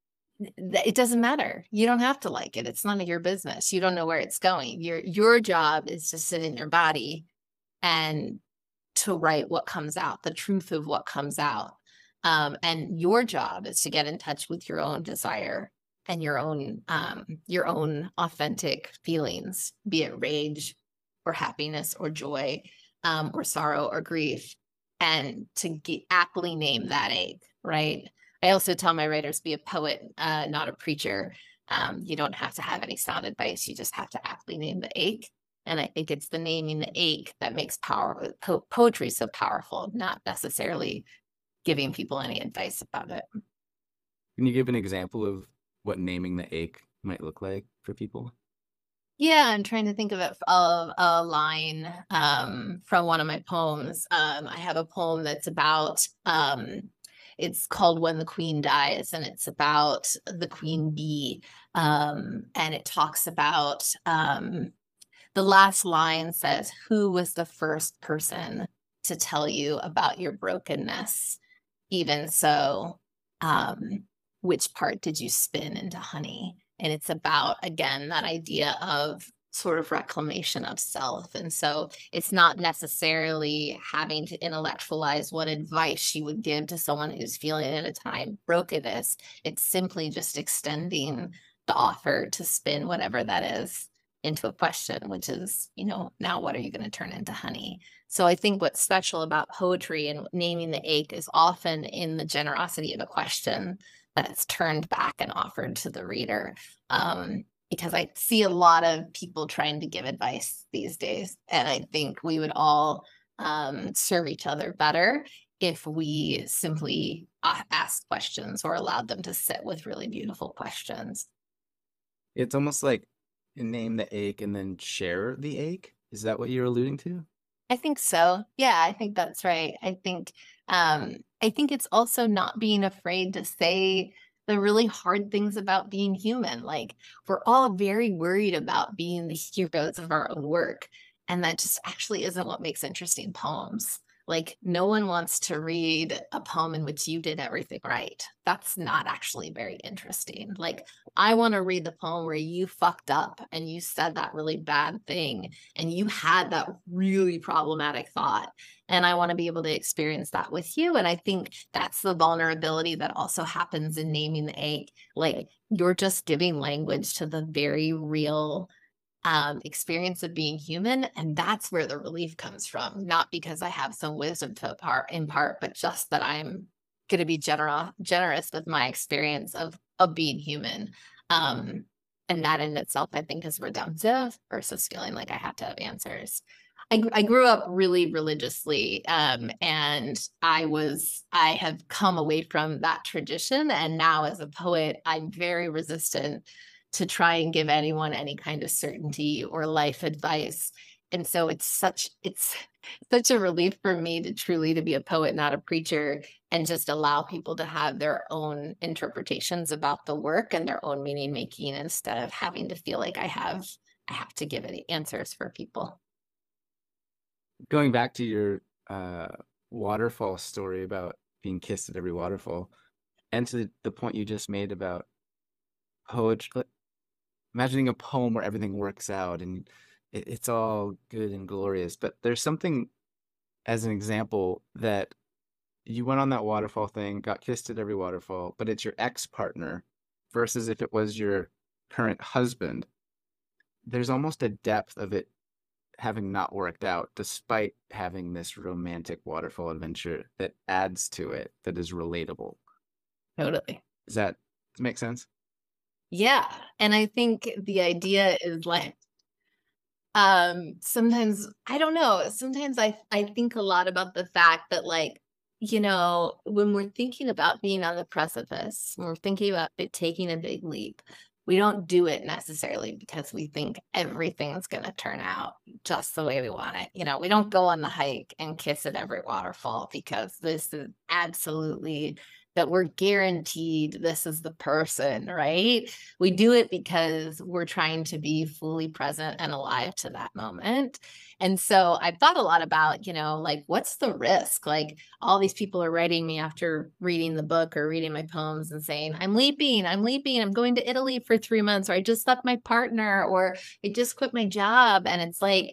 th- it doesn't matter. You don't have to like it. It's none of your business. You don't know where it's going. Your your job is to sit in your body and to write what comes out, the truth of what comes out. Um, and your job is to get in touch with your own desire and your own um, your own authentic feelings, be it rage or happiness or joy, um, or sorrow or grief, and to get, aptly name that ache, right? I also tell my writers, be a poet, uh, not a preacher. Um, you don't have to have any sound advice. You just have to aptly name the ache. And I think it's the naming the ache that makes power po- poetry so powerful, not necessarily giving people any advice about it. Can you give an example of what naming the ache might look like for people? Yeah, I'm trying to think of it of a line um, from one of my poems. Um, I have a poem that's about um, it's called When the Queen Dies, and it's about the queen bee. Um, and it talks about um, the last line says, who was the first person to tell you about your brokenness? Even so, um, which part did you spin into honey? And it's about, again, that idea of sort of reclamation of self. And so it's not necessarily having to intellectualize what advice she would give to someone who's feeling at a time brokenness. It's simply just extending the offer to spin whatever that is. into a question, which is, you know, now what are you going to turn into honey? So I think what's special about poetry and naming the ache is often in the generosity of a question that is turned back and offered to the reader. Um, because I see a lot of people trying to give advice these days. And I think we would all um, serve each other better if we simply uh, asked questions or allowed them to sit with really beautiful questions. It's almost like name the ache and then share the ache. Is that what you're alluding to? I think so. Yeah, I think that's right. I think um I think it's also not being afraid to say the really hard things about being human. Like we're all very worried about being the heroes of our own work, and that just actually isn't what makes interesting poems. Like no one wants to read a poem in which you did everything right. That's not actually very interesting. Like I want to read the poem where you fucked up and you said that really bad thing and you had that really problematic thought. And I want to be able to experience that with you. And I think that's the vulnerability that also happens in naming the ache. Like you're just giving language to the very real um, experience of being human. And that's where the relief comes from, not because I have some wisdom to impart, impart but just that I'm going to be generous, generous with my experience of, of being human. Um, and that in itself, I think, is redemptive versus feeling like I have to have answers. I, I grew up really religiously, um, and I was I have come away from that tradition. And now, as a poet, I'm very resistant to try and give anyone any kind of certainty or life advice. And so it's such it's such a relief for me to truly to be a poet, not a preacher, and just allow people to have their own interpretations about the work and their own meaning making instead of having to feel like I have I have to give any answers for people. Going back to your uh, waterfall story about being kissed at every waterfall, and to the point you just made about poetry, imagining a poem where everything works out and it, it's all good and glorious. But there's something, as an example, that you went on that waterfall thing, got kissed at every waterfall, but it's your ex-partner versus if it was your current husband. There's almost a depth of it having not worked out, despite having this romantic waterfall adventure that adds to it that is relatable. Totally. Does that make sense? Yeah. And I think the idea is like, um, sometimes I don't know, sometimes I I think a lot about the fact that like, you know, when we're thinking about being on the precipice, when we're thinking about it, taking a big leap, we don't do it necessarily because we think everything's going to turn out just the way we want it. You know, we don't go on the hike and kiss at every waterfall because this is absolutely that we're guaranteed this is the person, right? We do it because we're trying to be fully present and alive to that moment. And so I've thought a lot about, you know, like what's the risk? Like all these people are writing me after reading the book or reading my poems and saying, I'm leaping, I'm leaping, I'm going to Italy for three months, or I just left my partner, or I just quit my job. And it's like,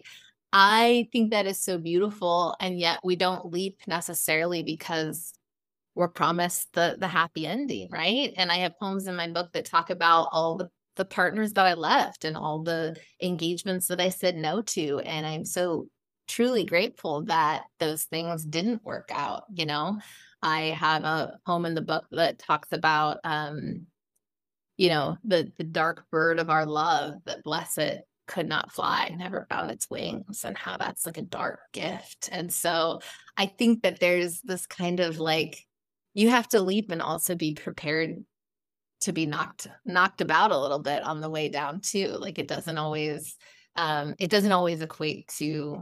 I think that is so beautiful. And yet we don't leap necessarily because we're promised the the happy ending, right? And I have poems in my book that talk about all the the partners that I left and all the engagements that I said no to. And I'm so truly grateful that those things didn't work out, you know? I have a poem in the book that talks about um, you know, the the dark bird of our love that bless it could not fly, never found its wings, and how that's like a dark gift. And so I think that there's this kind of like you have to leap and also be prepared to be knocked knocked about a little bit on the way down too. Like it doesn't always um it doesn't always equate to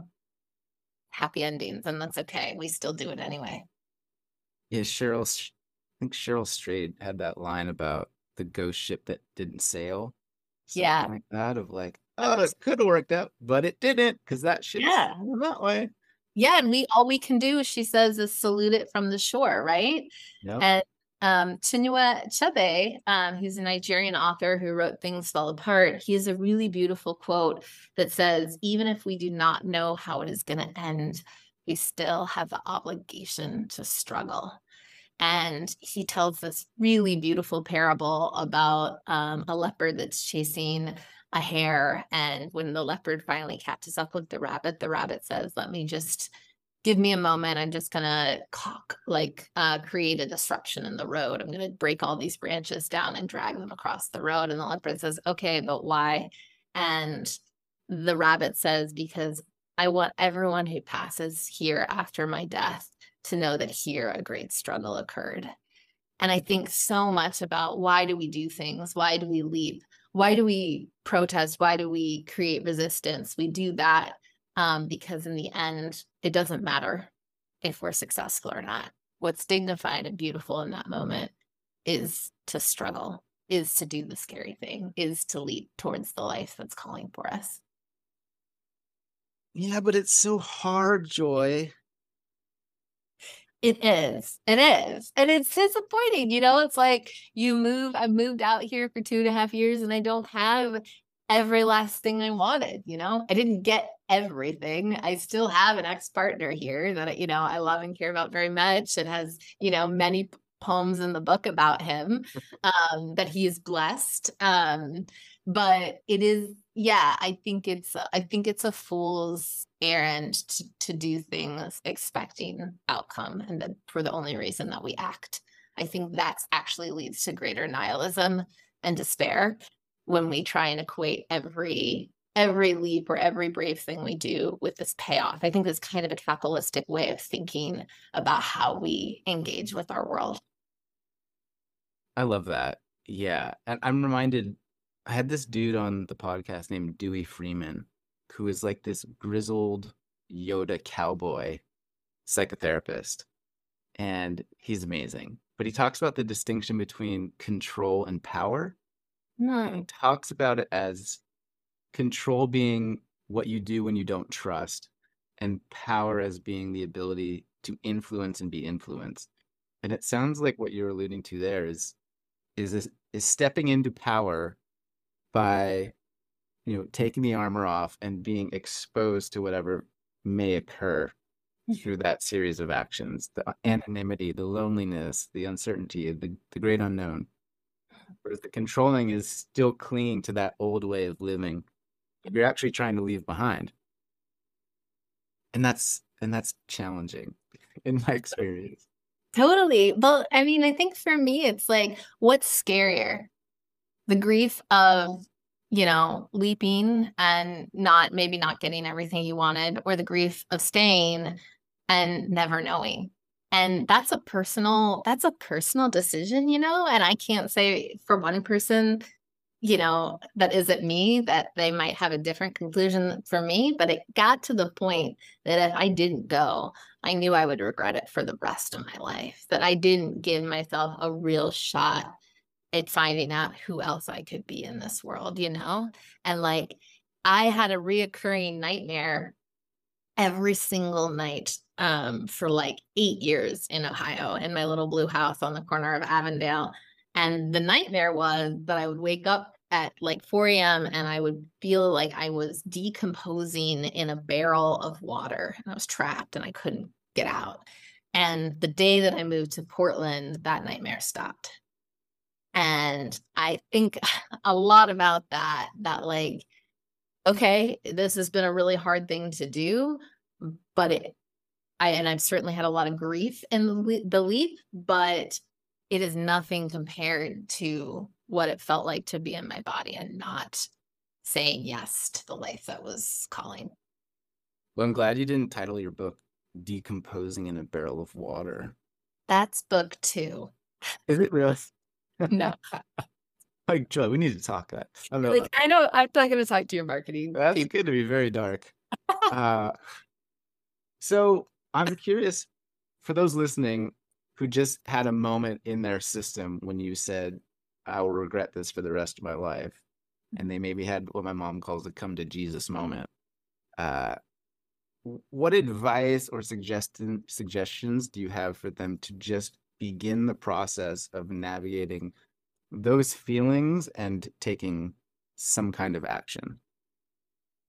happy endings, and that's okay. We still do it anyway. Yeah, Cheryl, I think Cheryl Strayed had that line about the ghost ship that didn't sail. Yeah. Something like that of like, oh, it could have worked out, but it didn't because that ship's Yeah. sailing that way. Yeah, and we all we can do, she says, is salute it from the shore, right? Yep. And um, Chinua Achebe, um, who's a Nigerian author who wrote Things Fall Apart, he has a really beautiful quote that says, even if we do not know how it is going to end, we still have the obligation to struggle. And he tells this really beautiful parable about um, a leopard that's chasing a hare. And when the leopard finally catches up with the rabbit, the rabbit says, let me just give me a moment. I'm just gonna cock, like uh, create a disruption in the road. I'm gonna break all these branches down and drag them across the road. And the leopard says, okay, but why? And the rabbit says, because I want everyone who passes here after my death to know that here a great struggle occurred. And I think so much about, why do we do things? Why do we leap? Why do we protest? Why do we create resistance? We do that um, because in the end, it doesn't matter if we're successful or not. What's dignified and beautiful in that moment is to struggle, is to do the scary thing, is to leap towards the life that's calling for us. Yeah, but it's so hard, Joy. It is. It is. And it's disappointing. You know, it's like you move, I moved out here for two and a half years and I don't have every last thing I wanted. You know, I didn't get everything. I still have an ex-partner here that, you know, I love and care about very much. It has, you know, many p- poems in the book about him um, that he is blessed. Um, but it is, yeah, I think it's, I think it's a fool's errand to, to do things expecting outcome, and that for the only reason that we act. I think that's actually leads to greater nihilism and despair when we try and equate every every leap or every brave thing we do with this payoff. I think that's kind of a capitalistic way of thinking about how we engage with our world. I love that. Yeah. And I'm reminded, I had this dude on the podcast named Dewey Freeman, who is like this grizzled Yoda cowboy psychotherapist. And he's amazing. But he talks about the distinction between control and power. And he No. talks about it as control being what you do when you don't trust, and power as being the ability to influence and be influenced. And it sounds like what you're alluding to there is is this, is stepping into power by, you know, taking the armor off and being exposed to whatever may occur through that series of actions, the anonymity, the loneliness, the uncertainty, the, the great unknown. Whereas the controlling is still clinging to that old way of living you're actually trying to leave behind. And that's and that's challenging in my experience. Totally. Well, I mean, I think for me, it's like, what's scarier? The grief of, you know, leaping and not, maybe not getting everything you wanted, or the grief of staying and never knowing. And that's a personal, that's a personal decision, you know, and I can't say for one person, you know, that isn't me, that they might have a different conclusion for me, but it got to the point that if I didn't go, I knew I would regret it for the rest of my life, that I didn't give myself a real shot at finding out who else I could be in this world, you know? And like, I had a reoccurring nightmare every single night um, for like eight years in Ohio in my little blue house on the corner of Avondale. And the nightmare was that I would wake up at like four a m and I would feel like I was decomposing in a barrel of water and I was trapped and I couldn't get out. And the day that I moved to Portland, that nightmare stopped. And I think a lot about that, that like, okay, this has been a really hard thing to do, but it, I, and I've certainly had a lot of grief in the, le- the leap, but it is nothing compared to what it felt like to be in my body and not saying yes to the life that was calling. Well, I'm glad you didn't title your book Decomposing in a Barrel of Water. That's book two. Is it really? No. Like, Joy, we need to talk that. I don't know. Like, I know I'm not going to talk to your marketing That's people. going to be very dark. Uh, so I'm curious, for those listening who just had a moment in their system when you said, I will regret this for the rest of my life, and they maybe had what my mom calls a come to Jesus moment. Uh, what advice or suggestion suggestions do you have for them to just begin the process of navigating those feelings and taking some kind of action?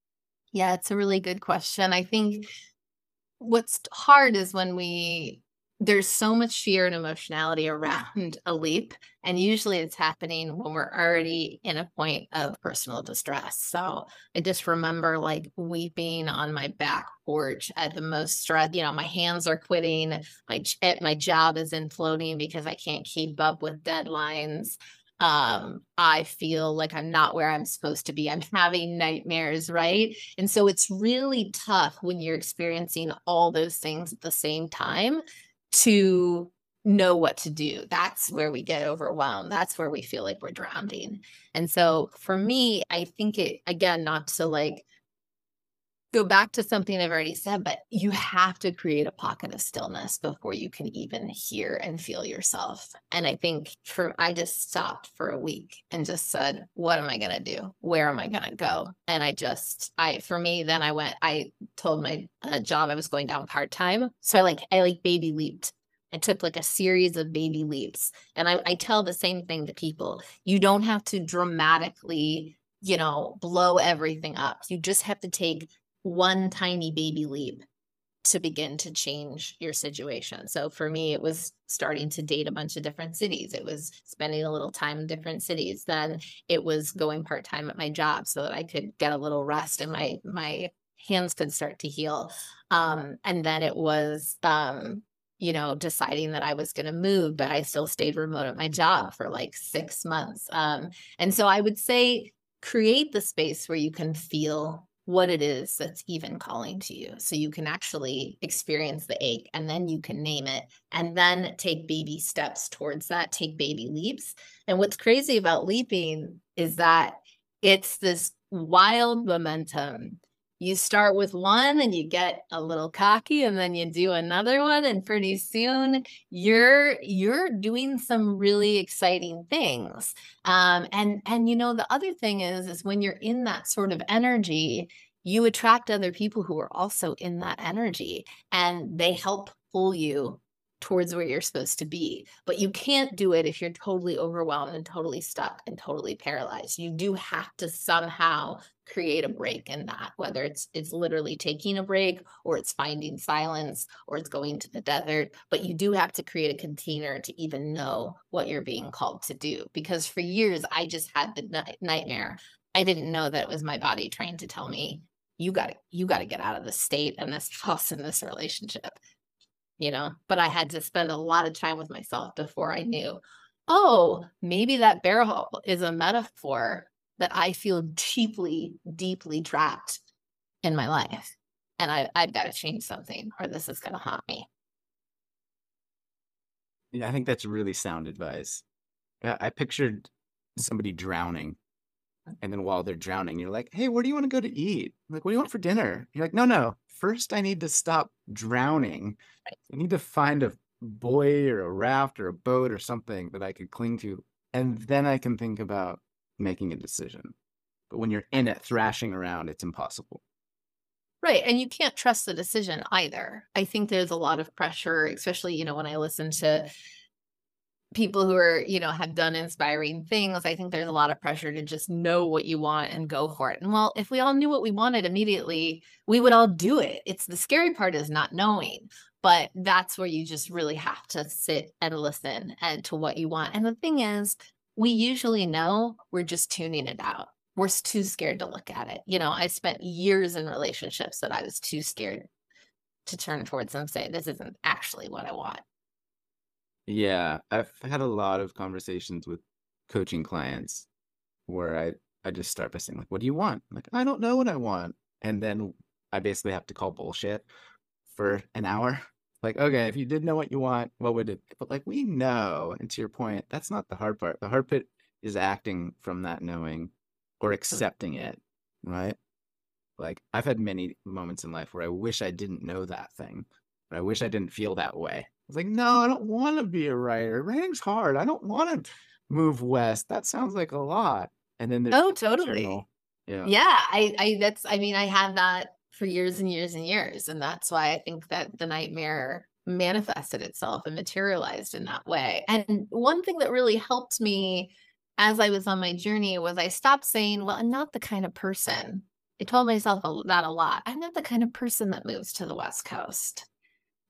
Yeah, it's a really good question. I think what's hard is when we there's so much fear and emotionality around a leap, and usually it's happening when we're already in a point of personal distress. So I just remember like weeping on my back porch at the most stress. You know, my hands are quitting. My j- eh, my job is imploding because I can't keep up with deadlines. Um, I feel like I'm not where I'm supposed to be. I'm having nightmares, right? And so it's really tough when you're experiencing all those things at the same time to know what to do. That's where we get overwhelmed. That's where we feel like we're drowning. And so for me, I think it, again, not to like go back to something I've already said, but you have to create a pocket of stillness before you can even hear and feel yourself. And I think for I just stopped for a week and just said, what am I going to do? Where am I going to go? And I just I for me then I went I told my uh, job I was going down part-time. So I like I like baby leaped. I took like a series of baby leaps. And I, I tell the same thing to people. You don't have to dramatically, you know, blow everything up. You just have to take one tiny baby leap to begin to change your situation. So for me, it was starting to date a bunch of different cities. It was spending a little time in different cities. Then it was going part-time at my job so that I could get a little rest and my my hands could start to heal. Um, and then it was um, you know, deciding that I was going to move, but I still stayed remote at my job for like six months. Um, and so I would say create the space where you can feel what it is that's even calling to you. So you can actually experience the ache and then you can name it and then take baby steps towards that, take baby leaps. And what's crazy about leaping is that it's this wild momentum. You start with one and you get a little cocky and then you do another one and pretty soon you're you're doing some really exciting things. Um, and and you know the other thing is is when you're in that sort of energy, you attract other people who are also in that energy and they help pull you towards where you're supposed to be. But you can't do it if you're totally overwhelmed and totally stuck and totally paralyzed. You do have to somehow create a break in that, whether it's it's literally taking a break or it's finding silence or it's going to the desert. But you do have to create a container to even know what you're being called to do. Because for years, I just had the night- nightmare. I didn't know that it was my body trying to tell me, you got to you got to get out of this state and this house and this relationship, you know, but I had to spend a lot of time with myself before I knew, oh, maybe that barrel is a metaphor that I feel deeply, deeply trapped in my life. And I, I've got to change something or this is going to haunt me. Yeah, I think that's really sound advice. Yeah, I pictured somebody drowning, and then while they're drowning, you're like, "Hey, where do you want to go to eat?" I'm like, "What do you want for dinner?" You're like, "No, no. First, I need to stop drowning. I need to find a buoy or a raft or a boat or something that I could cling to, and then I can think about making a decision." But when you're in it, thrashing around, it's impossible. Right. And you can't trust the decision either. I think there's a lot of pressure, especially, you know, when I listen to people who are, you know, have done inspiring things. I think there's a lot of pressure to just know what you want and go for it. And well, if we all knew what we wanted immediately, we would all do it. It's the scary part is not knowing, but that's where you just really have to sit and listen and to what you want. And the thing is, we usually know, we're just tuning it out. We're s- too scared to look at it. You know, I spent years in relationships that I was too scared to turn towards and say, this isn't actually what I want. Yeah, I've had a lot of conversations with coaching clients where I I just start by saying like, "What do you want?" I'm like, "I don't know what I want," and then I basically have to call bullshit for an hour. Like, okay, if you did know what you want, what would it? But like, we know, and to your point, that's not the hard part. The hard part is acting from that knowing or accepting it, right? Like, I've had many moments in life where I wish I didn't know that thing, but I wish I didn't feel that way. I was like, no, I don't want to be a writer. Writing's hard. I don't want to move west. That sounds like a lot. And then there's Oh, the totally. internal, yeah. Yeah, I I that's I mean, I had that for years and years and years, and that's why I think that the nightmare manifested itself and materialized in that way. And one thing that really helped me as I was on my journey was I stopped saying, "Well, I'm not the kind of person." I told myself a that a lot. "I'm not the kind of person that moves to the West Coast."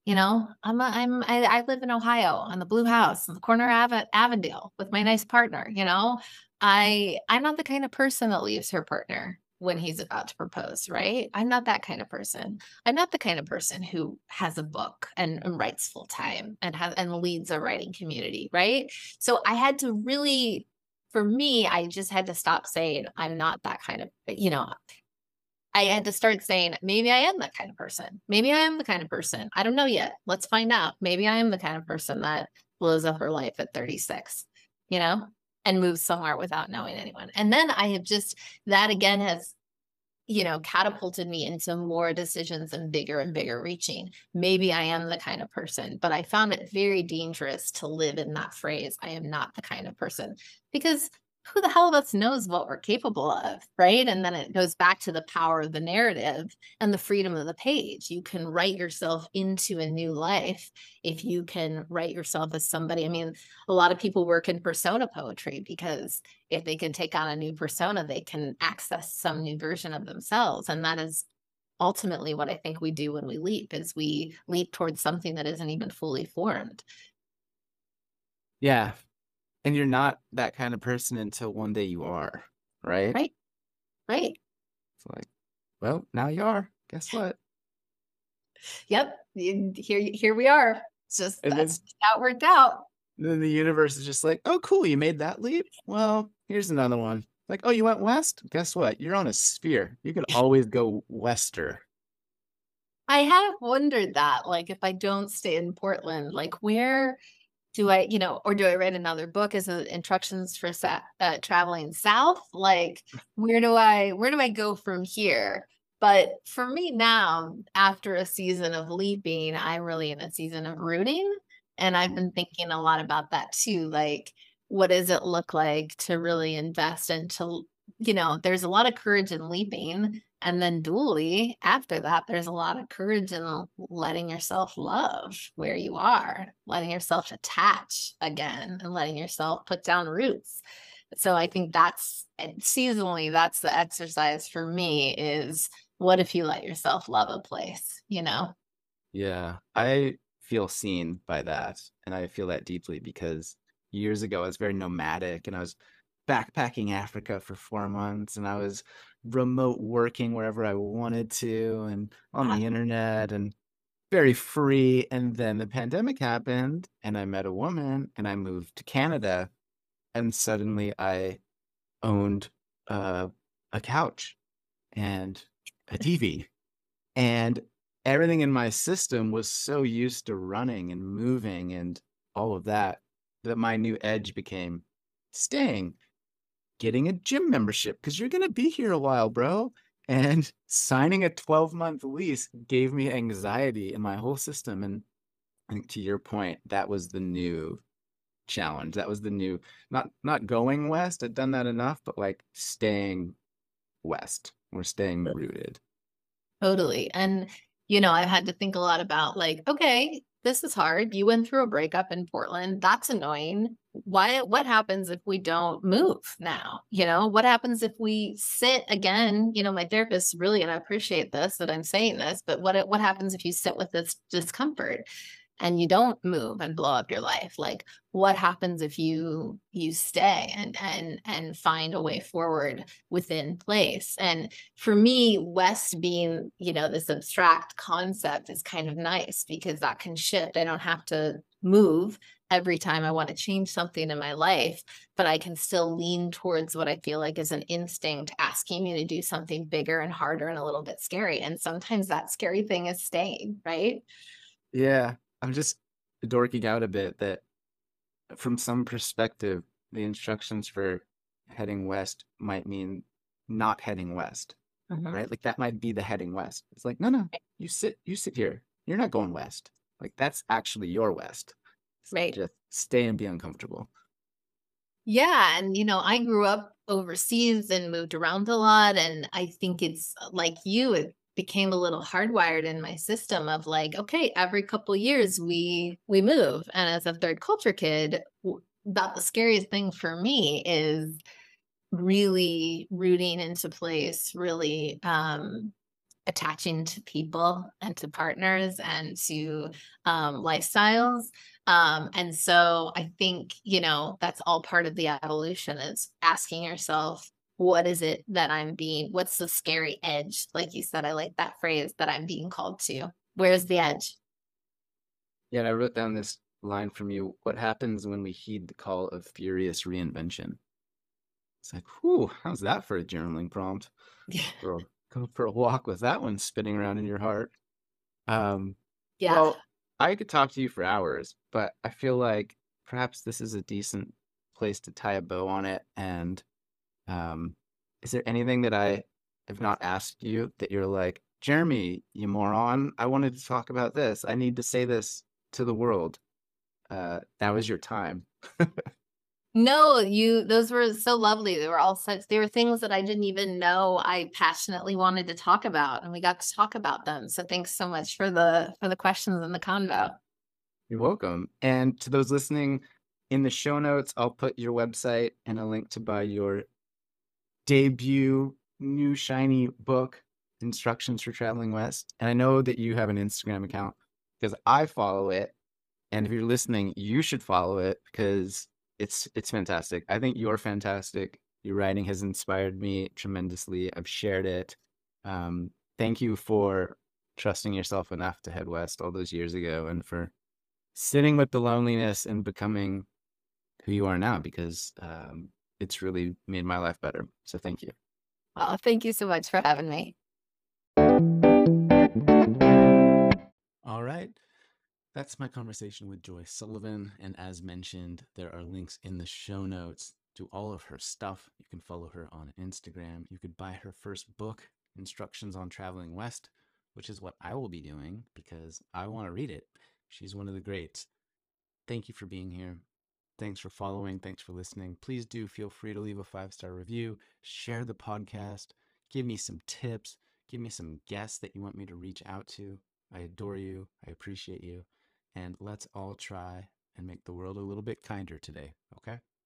You know, I'm a, I'm I, I live in Ohio on the Blue House on the corner of Ave- Avondale with my nice partner. You know, I I'm not the kind of person that leaves her partner when he's about to propose, right? I'm not that kind of person. I'm not the kind of person who has a book and, and writes full time and has and leads a writing community, right? So I had to really, for me, I just had to stop saying I'm not that kind of, you know, I had to start saying, maybe I am that kind of person. Maybe I am the kind of person. I don't know yet. Let's find out. Maybe I am the kind of person that blows up her life at thirty-six, you know, and moves somewhere without knowing anyone. And then I have just, that again has, you know, catapulted me into more decisions and bigger and bigger reaching. Maybe I am the kind of person, but I found it very dangerous to live in that phrase. I am not the kind of person, because who the hell of us knows what we're capable of, right? And then it goes back to the power of the narrative and the freedom of the page. You can write yourself into a new life if you can write yourself as somebody. I mean, a lot of people work in persona poetry because if they can take on a new persona, they can access some new version of themselves. And that is ultimately what I think we do when we leap, is we leap towards something that isn't even fully formed. Yeah. And you're not that kind of person until one day you are, right? Right. Right. It's like, well, now you are. Guess what? Yep. You- Here, here we are. It's just, And that's then, just how it worked out. then the universe is just like, oh, cool, you made that leap. Well, here's another one. Like, oh, you went west? Guess what? You're on a sphere. You can always go wester. I have wondered that, like, if I don't stay in Portland, like, where do I, you know, or do I write another book as a instructions for sa- uh, traveling south? Like, where do I, where do I go from here? But for me now, after a season of leaping, I'm really in a season of rooting. And I've been thinking a lot about that too. Like, what does it look like to really invest into, you know, there's a lot of courage in leaping. And then dually, after that, there's a lot of courage in letting yourself love where you are, letting yourself attach again, and letting yourself put down roots. So I think that's, and seasonally, that's the exercise for me is, what if you let yourself love a place, you know? Yeah, I feel seen by that. And I feel that deeply because years ago I was very nomadic and I was backpacking Africa for four months and I was remote working wherever I wanted to and on Ah, the internet and very free. And then the pandemic happened and I met a woman and I moved to Canada and suddenly I owned uh, a couch and a T V. And everything in my system was so used to running and moving and all of that, that my new edge became staying, getting a gym membership because you're going to be here a while, bro. And signing a twelve month lease gave me anxiety in my whole system. And I think to your point, that was the new challenge. That was the new, not not going west. I'd done that enough, but like staying west. We're staying rooted. totally. And, you know, I've had to think a lot about, like, okay, this is hard. You went through a breakup in Portland. That's annoying. Why, what happens if we don't move now? You know, what happens if we sit again? You know, my therapist really, and I appreciate this that I'm saying this, but what what happens if you sit with this discomfort and you don't move and blow up your life? Like, what happens if you you stay and and and find a way forward within place? And for me, west being, you know, this abstract concept is kind of nice because that can shift. I don't have to move every time I want to change something in my life, but I can still lean towards what I feel like is an instinct asking me to do something bigger and harder and a little bit scary. And sometimes that scary thing is staying, right? Yeah, I'm just dorking out a bit that from some perspective, the instructions for heading west might mean not heading west, Mhm. right? Like that might be the heading west. It's like, no, no, you sit, you sit here. You're not going west. Like that's actually your west. Right. Just stay and be uncomfortable. Yeah, and you know, I grew up overseas and moved around a lot, and I think it's uh, like you, it became a little hardwired in my system of like, okay, every couple years we we move, and as a third culture kid, w- about the scariest thing for me is really rooting into place, really um attaching to people and to partners and to um, lifestyles. Um, and so I think, you know, that's all part of the evolution is asking yourself, what is it that I'm being, what's the scary edge? Like you said, I like that phrase that I'm being called to. Where's the edge? Yeah, and I wrote down this line from you. What happens when we heed the call of furious reinvention? It's like, whew, how's that for a journaling prompt? For a, go for a walk with that one spinning around in your heart. Um, Yeah. well, I could talk to you for hours, but I feel like perhaps this is a decent place to tie a bow on it. And um, is there anything that I have not asked you that you're like, Jeremy, you moron, I wanted to talk about this. I need to say this to the world. Uh, that was your time. No, you those were so lovely. They were all such they were things that I didn't even know I passionately wanted to talk about, and we got to talk about them. So thanks so much for the for the questions and the convo. You're welcome. And to those listening, in the show notes, I'll put your website and a link to buy your debut new shiny book, Instructions for Traveling West. And I know that you have an Instagram account because I follow it. And if you're listening, you should follow it because it's it's fantastic. I think you're fantastic. Your writing has inspired me tremendously. I've shared it. Um, thank you for trusting yourself enough to head west all those years ago and for sitting with the loneliness and becoming who you are now because um, it's really made my life better. So thank you. Well, thank you so much for having me. All right. That's my conversation with Joyce Sullivan. And as mentioned, there are links in the show notes to all of her stuff. You can follow her on Instagram. You could buy her first book, Instructions on Traveling West, which is what I will be doing because I want to read it. She's one of the greats. Thank you for being here. Thanks for following. Thanks for listening. Please do feel free to leave a five star review, share the podcast, give me some tips, give me some guests that you want me to reach out to. I adore you. I appreciate you. And let's all try and make the world a little bit kinder today, okay?